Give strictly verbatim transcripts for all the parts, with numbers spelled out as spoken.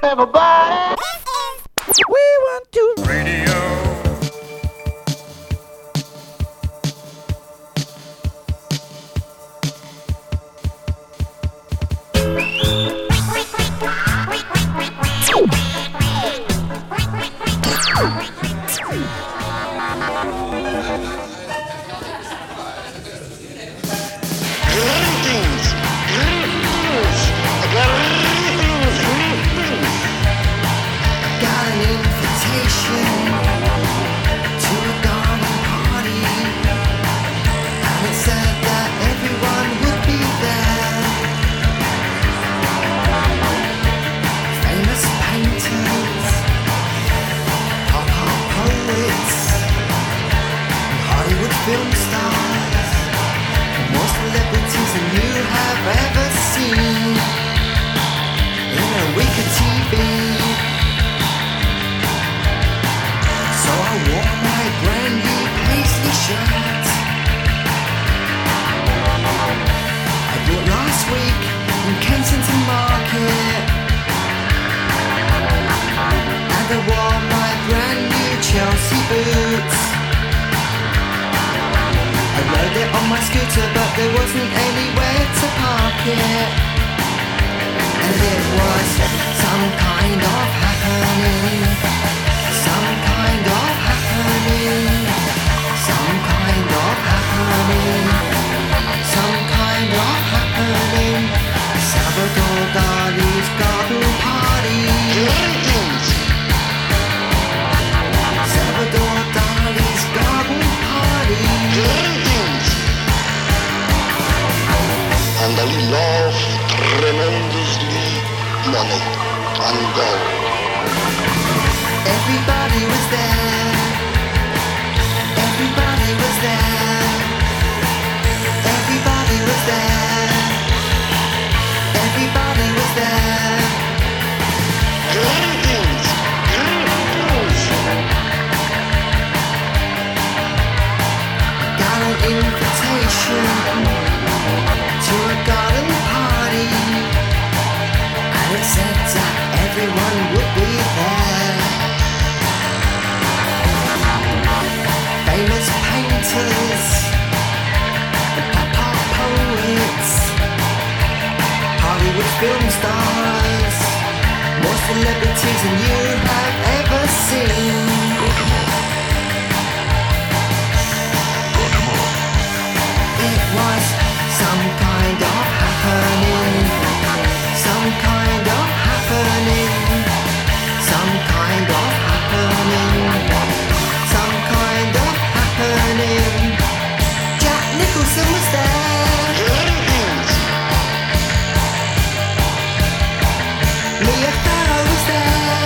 Everybody, we want to radio. Film stars, more celebrities than you have ever seen in a week of T V. So I wore my brand new paisley shirt I bought last week in Kensington Market, and I wore my brand new Chelsea boots. I rode it on my scooter, but there wasn't anywhere to park it. And it was some kind of happening, some kind of happening, some kind of happening, some kind of happening. Salvador Dali's garden party. Salvador Dali's garden party. And I love tremendously money and gold. Everybody was there. Everybody was there. Everybody was there. Everybody was there. Greetings, greetings. Got an invitation to a garden party, and it said that everyone would be there. Famous painters, the pop-up poets, Hollywood film stars, more celebrities than you have ever seen. It was some kind of happening, some kind of happening, some kind of happening, some kind of happening. Jack Nicholson was there. Mia Farrow was there.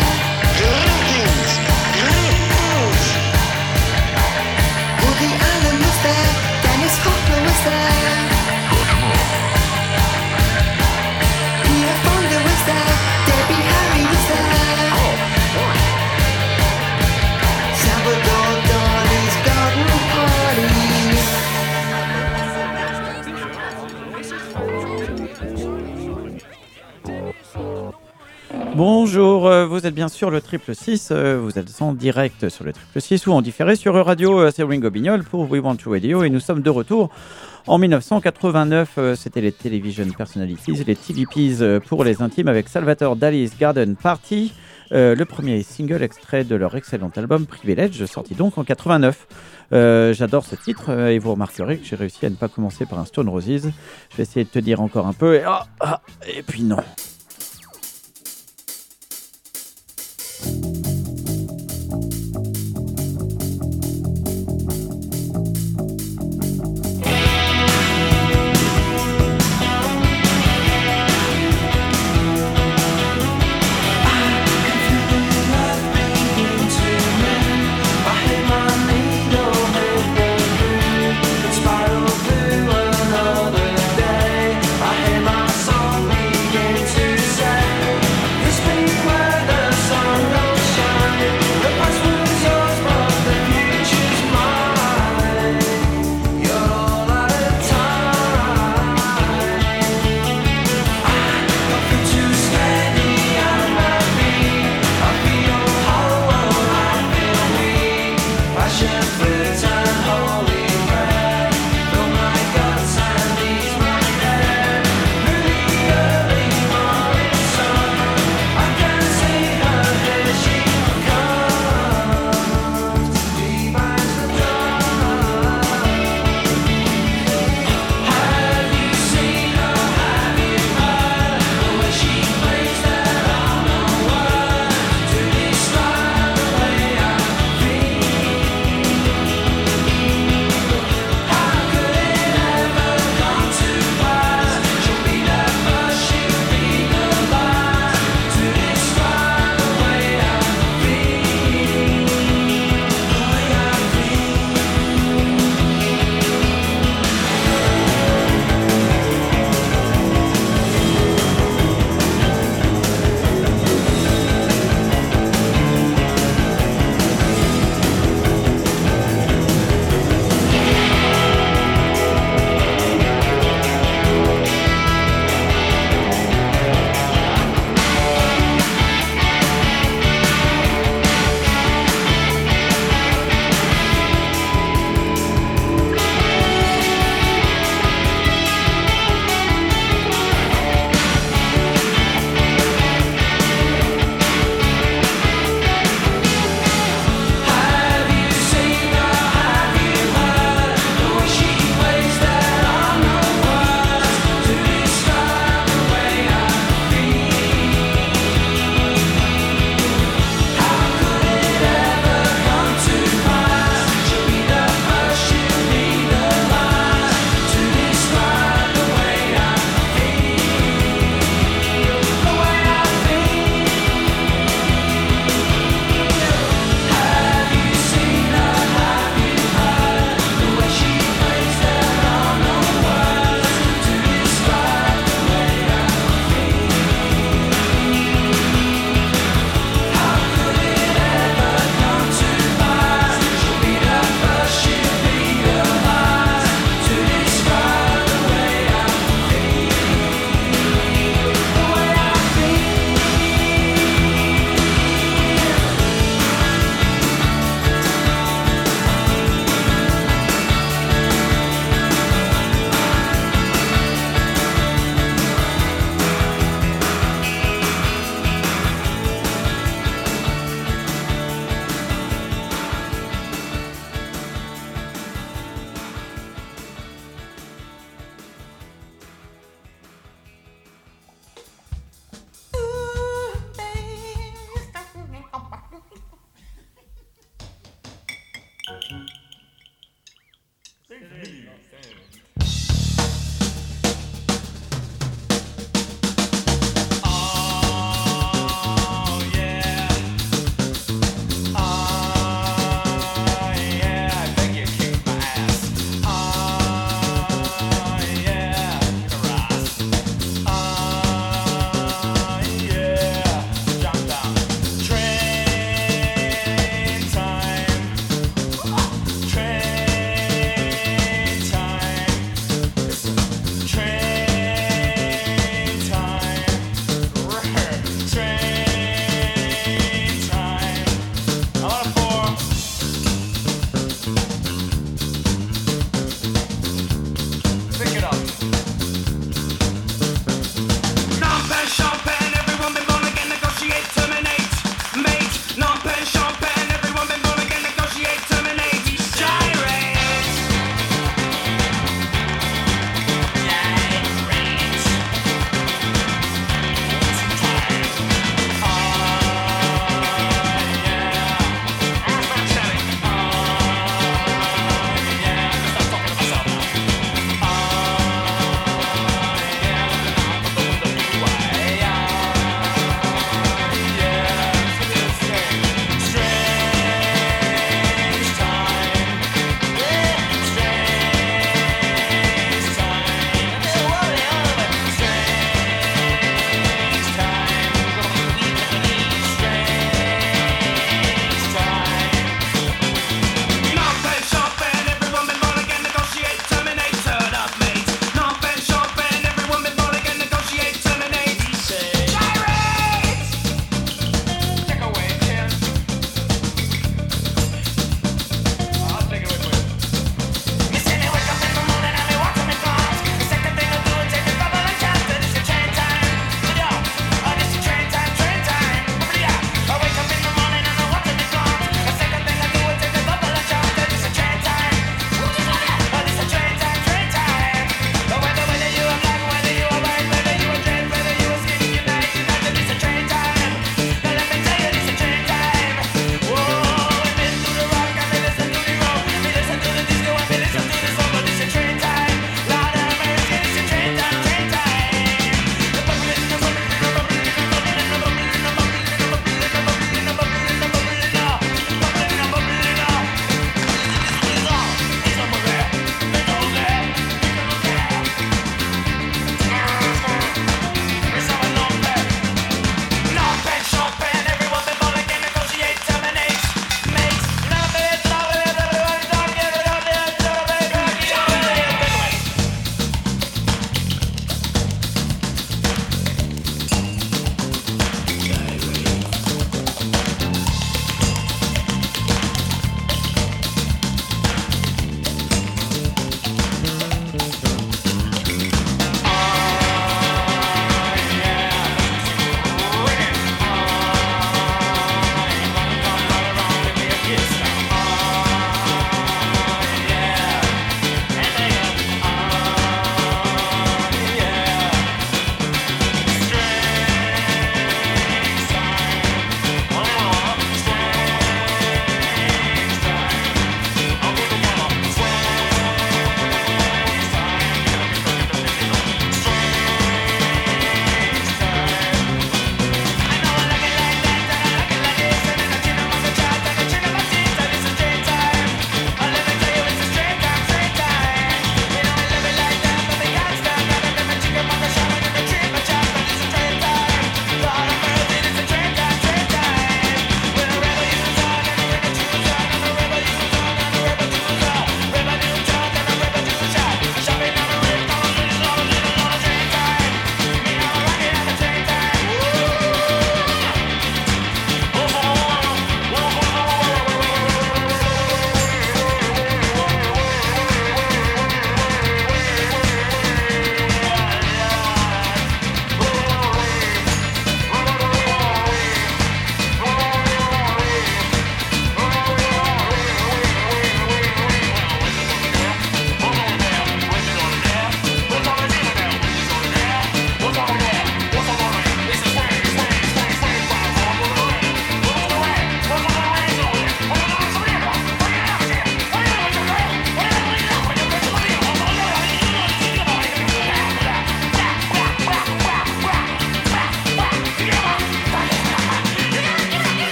Woody Allen was there. Dennis Hopper was there. Pierre Fonda was there. Debbie Harry was there. Salvador Dali's garden party. Bonjour, euh, vous êtes bien sûr le Triple six, euh, vous êtes en direct sur le Triple six ou en différé sur Radio, euh, c'est Ringo Bignol pour We Want to Radio et nous sommes de retour en dix-neuf cent quatre-vingt-neuf, euh, c'était les Television Personalities, les T V Ps euh, pour les intimes avec Salvador Dali's Garden Party, euh, le premier single extrait de leur excellent album Privilege, sorti donc en quatre-vingt-neuf. Euh, j'adore ce titre euh, et vous remarquerez que j'ai réussi à ne pas commencer par un Stone Roses. Je vais essayer de te dire encore un peu et, oh, ah, et puis non. Spiral through another day. I hear my song begin to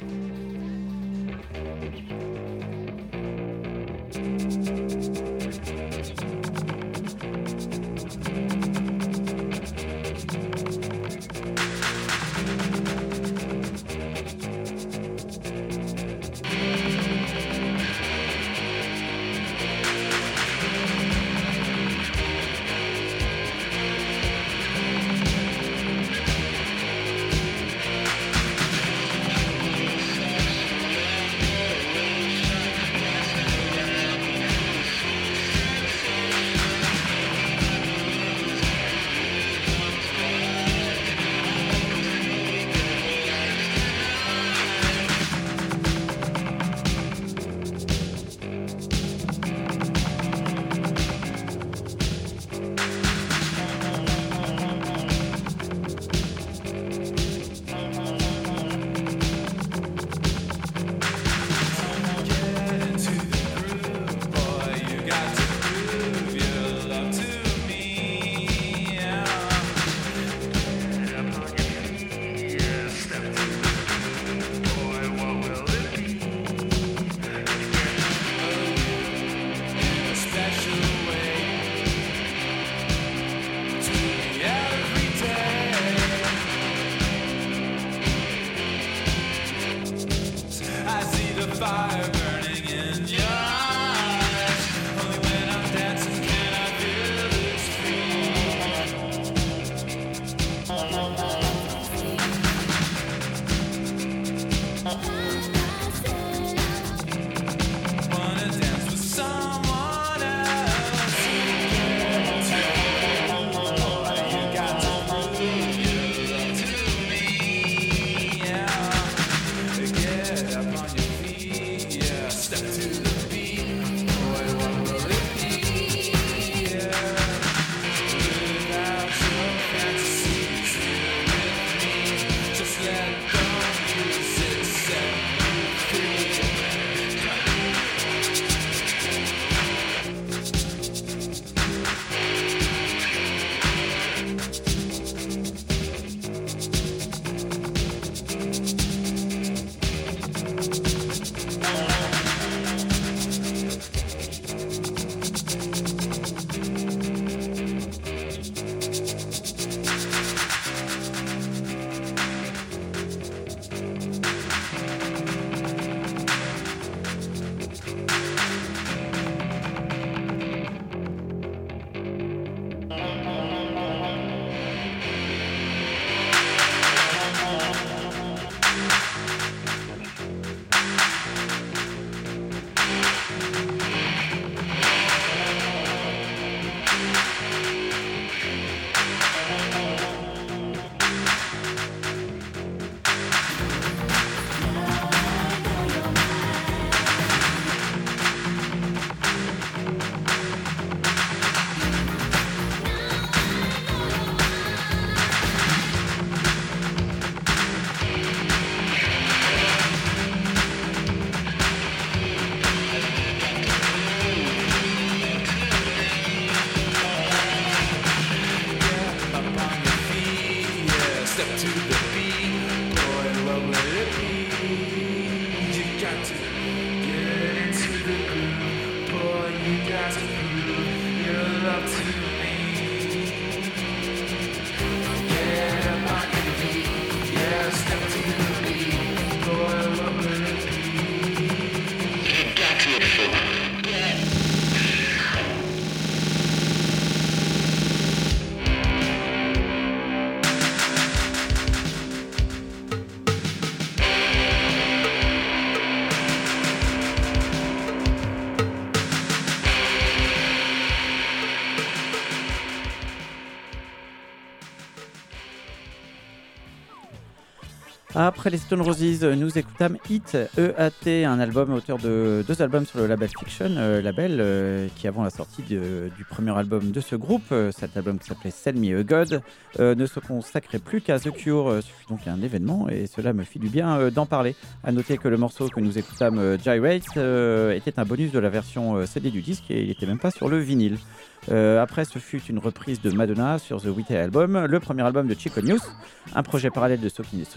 Après les Stone Roses, nous écoutâmes Hit, E A T, un album auteur de deux albums sur le label Fiction, euh, label euh, qui avant la sortie de, du premier album de ce groupe, euh, cet album qui s'appelait Send Me a God, euh, ne se consacrait plus qu'à The Cure, euh, suffit donc un événement et cela me fit du bien euh, d'en parler. À noter que le morceau que nous écoutâmes, euh, Gyrate, euh, était un bonus de la version euh, C D du disque et il n'était même pas sur le vinyle. Euh, après, ce fut une reprise de Madonna sur The Whitey Album, le premier album de Chico News, un projet parallèle de Sonic Youth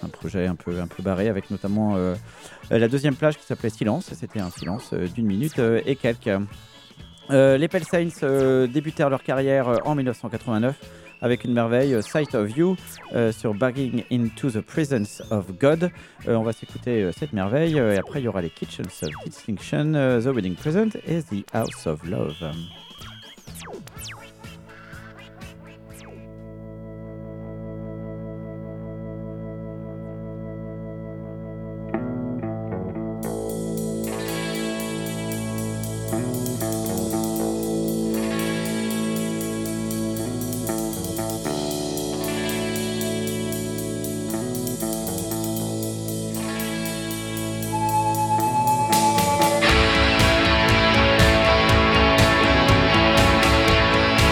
un projet un peu, un peu barré avec notamment euh, la deuxième plage qui s'appelait Silence. Et c'était un silence euh, d'une minute euh, et quelques. Euh, les Pale Saints euh, débutèrent leur carrière euh, en dix-neuf cent quatre-vingt-neuf avec une merveille, euh, Sight of You, euh, sur Bagging Into the Presence of God. Euh, on va s'écouter euh, cette merveille euh, et après il y aura les Kitchens of Distinction, euh, The Wedding Present et The House of Love. Thank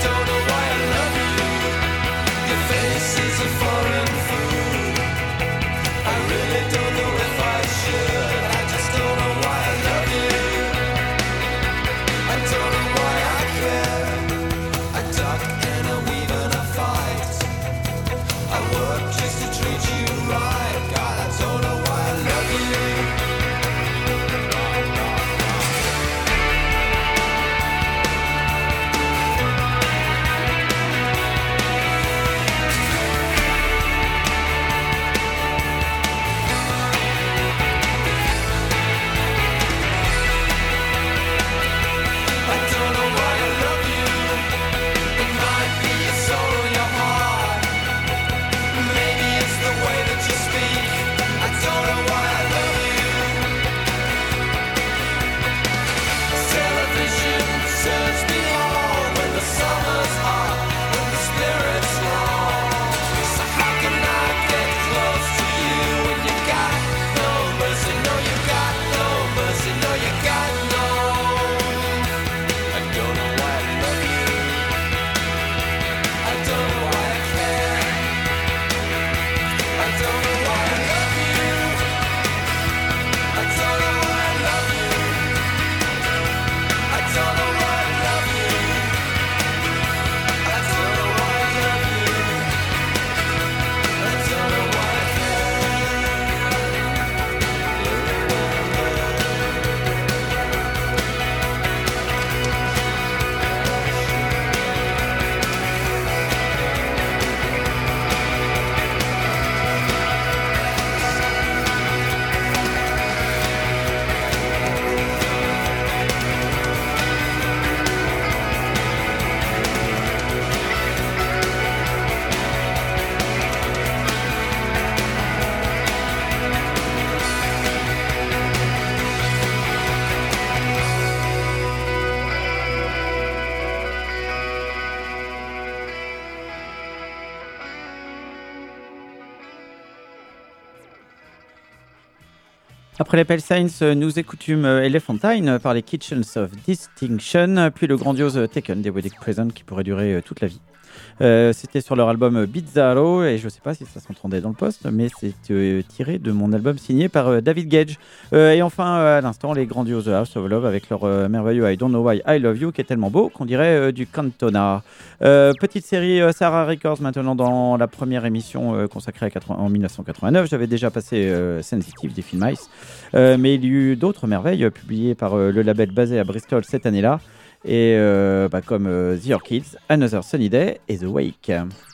Après les Pale Saints, nous écoutûmes Elephantine par les Kitchens of Distinction, puis le grandiose Taken des Wedding Present qui pourrait durer toute la vie. Euh, c'était sur leur album Bizarro et je sais pas si ça s'entendait dans le poste, mais c'est euh, tiré de mon album signé par euh, David Gage. Euh, et enfin, euh, à l'instant, les grandioses House of Love avec leur euh, merveilleux I Don't Know Why I Love You qui est tellement beau qu'on dirait euh, du Cantona. Euh, petite série euh, Sarah Records maintenant dans la première émission euh, consacrée à quatre-vingts en dix-neuf cent quatre-vingt-neuf. J'avais déjà passé euh, Sensitive des Film Ice, euh, mais il y a eu d'autres merveilles euh, publiées par euh, le label basé à Bristol cette année-là. Et euh, bah, comme euh, The Orchids, Another Sunny Day et The Wake.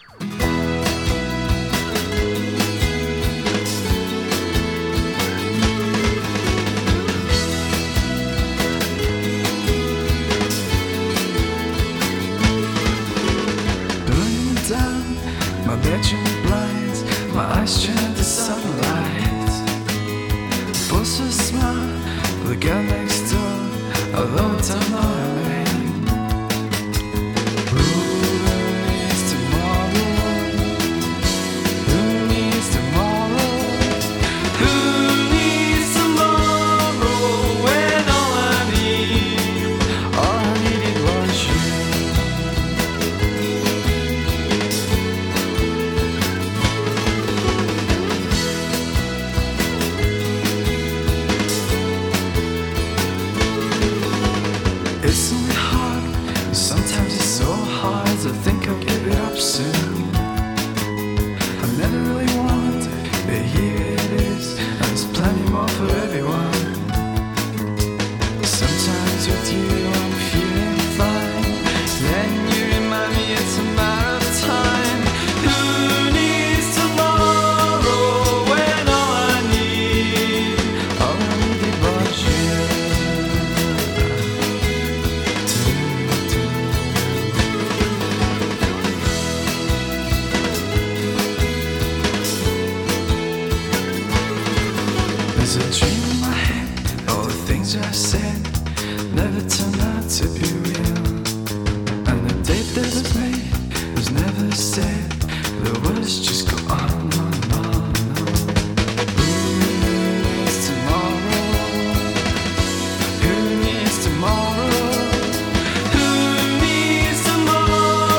Burning down my bedroom blinds, my eyes turn to sunlight. Force a smile, the girl next door, although it's not a man. Tomorrow, who needs tomorrow?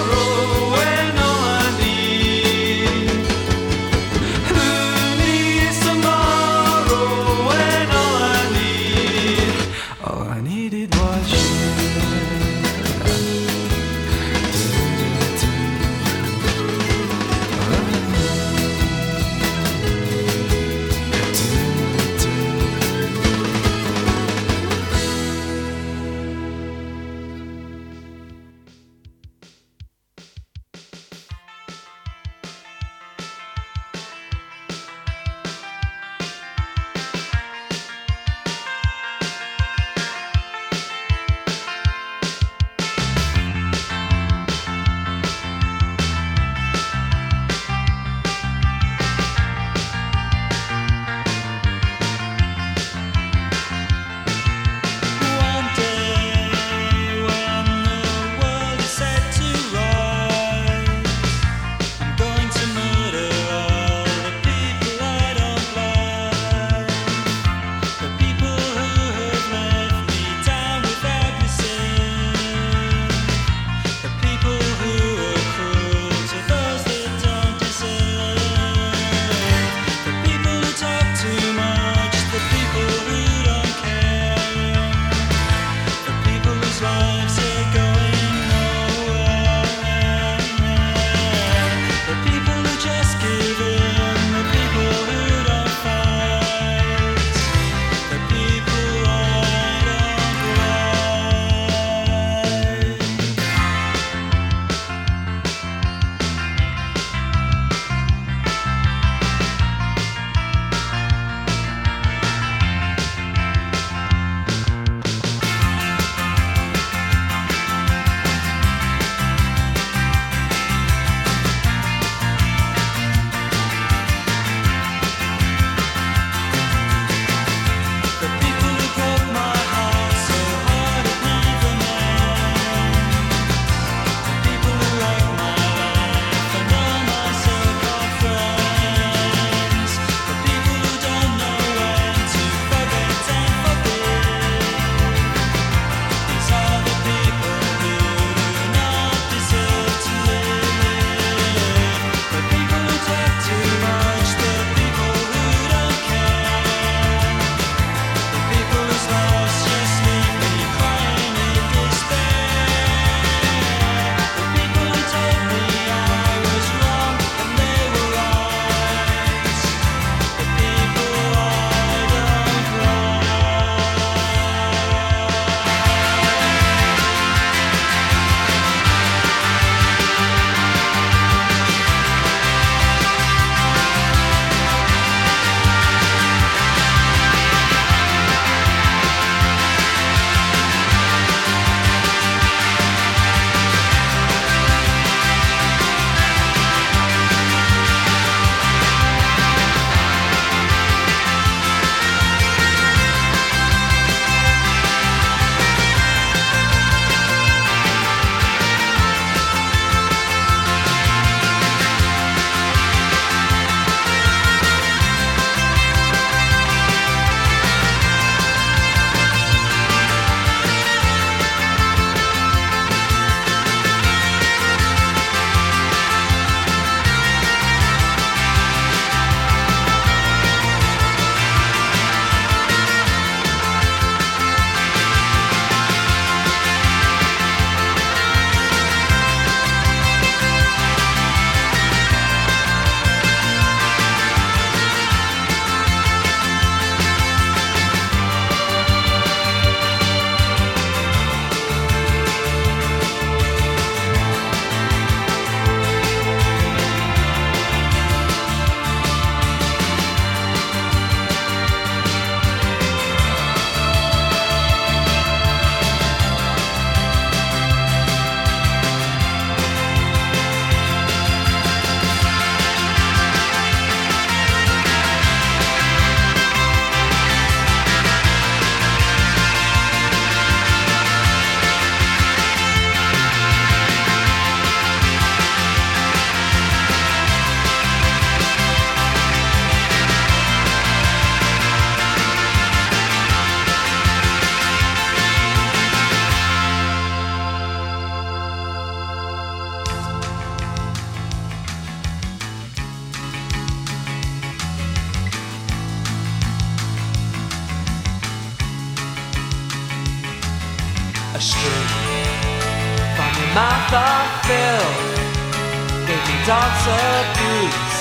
mouth of filth gave me dog's abuse.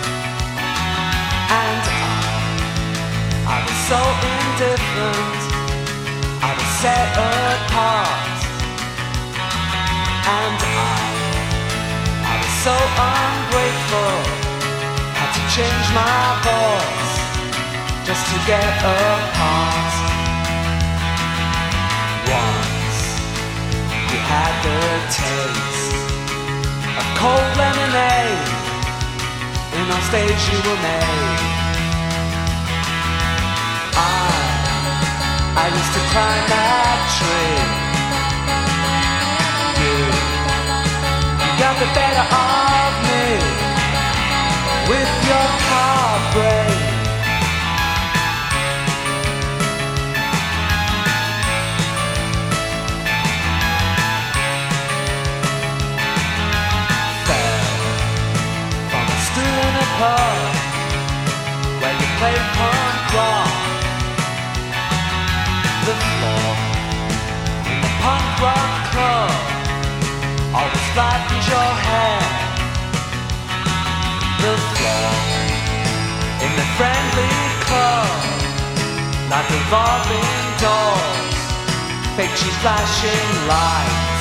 And I, I was so indifferent, I was set apart. And I, I was so ungrateful, had to change my voice just to get apart. Once you had the taste of cold lemonade, and on stage you were made. I, I used to climb that tree. You, you got the better of me with your car brain. Pub, where you play punk rock. The floor in the punk rock club always flattens your hair. The floor in the friendly club, like revolving doors, fake cheap flashing lights.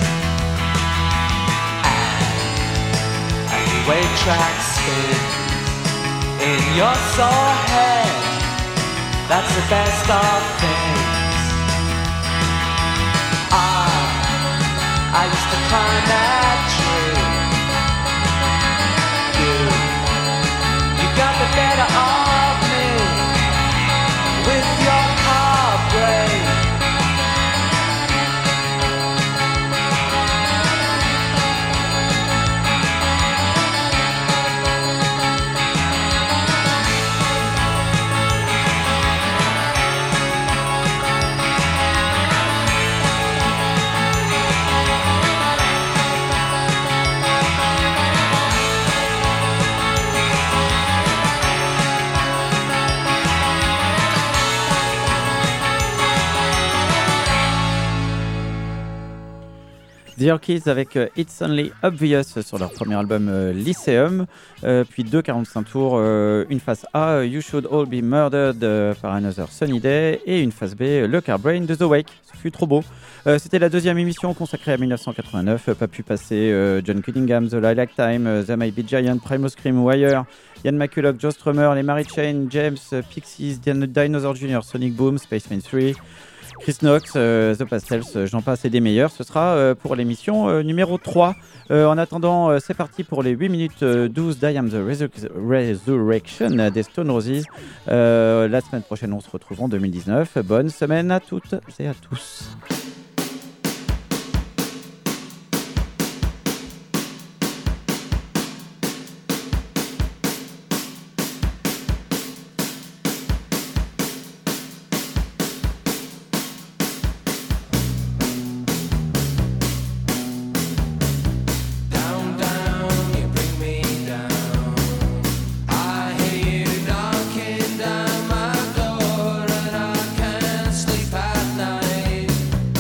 And the way tracks spin in your sore head, that's the best of things. I, I used to climb that tree. You, you got the better of me with your car brain. The Orchids avec euh, It's Only Obvious sur leur premier album euh, Lyceum, euh, puis deux quarante-cinq tours, euh, une face A, euh, You Should All Be Murdered euh, par Another Sunny Day, et une face B, euh, Le Car Brain de The Wake. Ce fut trop beau. Euh, c'était la deuxième émission consacrée à dix-neuf cent quatre-vingt-neuf, euh, pas pu passer euh, John Cunningham, The Lilac Time, euh, The Might Be Giant, Primus Scream, Wire, Ian McCulloch, Joe Strummer, les Mary Chain, James, euh, Pixies, Din- Dinosaur Junior, Sonic Boom, Spaceman trois, Chris Knox, euh, The Pastels, euh, j'en passe et des meilleurs. Ce sera euh, pour l'émission euh, numéro trois. Euh, en attendant, euh, c'est parti pour les huit minutes euh, douze d'I Am The Resur- Resurrection des Stone Roses. Euh, la semaine prochaine, on se retrouve en deux mille dix-neuf. Bonne semaine à toutes et à tous. Knocking down my door and I can't sleep at night.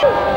Bye.